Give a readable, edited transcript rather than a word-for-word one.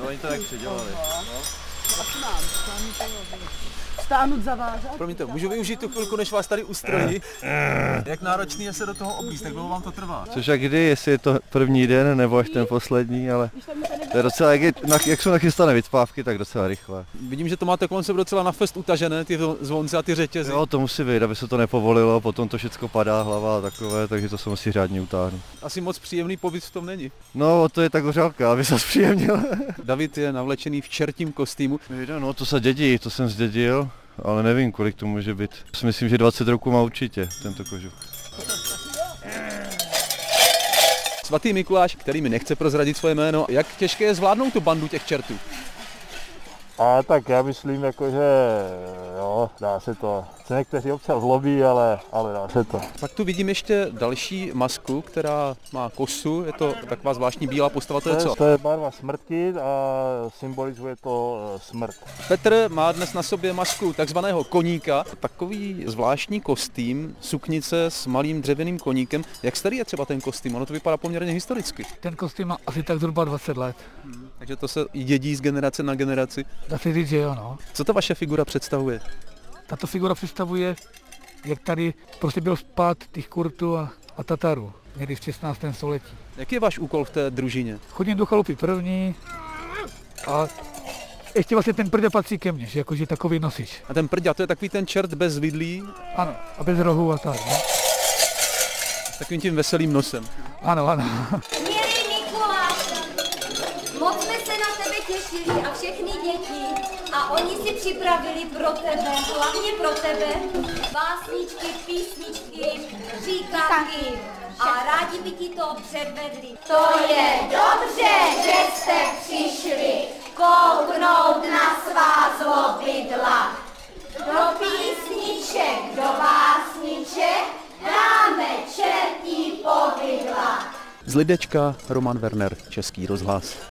oni to tak předělali. Stáhnout zavážat. Promiňte, můžu využít tu chvilku, než vás tady ustrojí? Jak náročný je se do toho oblíct, jak dlouho vám to trvá? Což a kdy, jestli je to první den nebo až ten poslední, ale to je docela, jak jsou nachystané vycpávky, tak docela rychle. Vidím, že to máte kolem sebe docela na fest utažené, ty zvonce a ty řetězy. Jo, to musí být, aby se to nepovolilo, potom to všechno padá, hlava a takové, takže to se musí řádně utáhnout. Asi moc příjemný pobyt v tom není. No, to je tak hořálka, aby se zpříjemnil. David je navlečený v čertím kostýmu. No, to se dědí, to jsem zdědil, ale nevím, kolik to může být. Myslím, že 20 roků má určitě tento kožuch. Svatý Mikuláš, který mi nechce prozradit svoje jméno, jak těžké je zvládnout tu bandu těch čertů? A tak já myslím, jakože jo, dá se to. Se někteří občas zlobí, ale dá se to. Pak tu vidím ještě další masku, která má kosu, je to taková zvláštní bílá postava, to je co? To je barva smrti a symbolizuje to smrt. Petr má dnes na sobě masku takzvaného koníka, takový zvláštní kostým, suknice s malým dřevěným koníkem. Jak starý je třeba ten kostým? Ono to vypadá poměrně historicky. Ten kostým má asi tak zhruba 20 let. Takže to se dědí z generace na generaci. Dá se říct, že jo, no. Co ta vaše figura představuje? Tato figura představuje, jak tady prostě byl spát těch Kurtů a Tatarů, někdy v 16. století. Jaký je váš úkol v té družině? Chodím do chalupy první a ještě vlastně ten prďa patří ke mně, že jakože takový nosič. A ten prďa, to je takový ten čert bez vidlí? Ano, a bez rohů a tak, no. S takovým tím veselým nosem. Ano, ano. Milý Mikuláši, moc jsme se na tebe těšili a všechny děti. A oni si připravili pro tebe, hlavně pro tebe, básničky, písničky, říkanky a rádi by ti to předvedli. To je dobře, že jste přišli kouknout na svá zlobydla. Do písniček, do básniček dáme čertí povidla. Z Lidečka Roman Werner, Český rozhlas.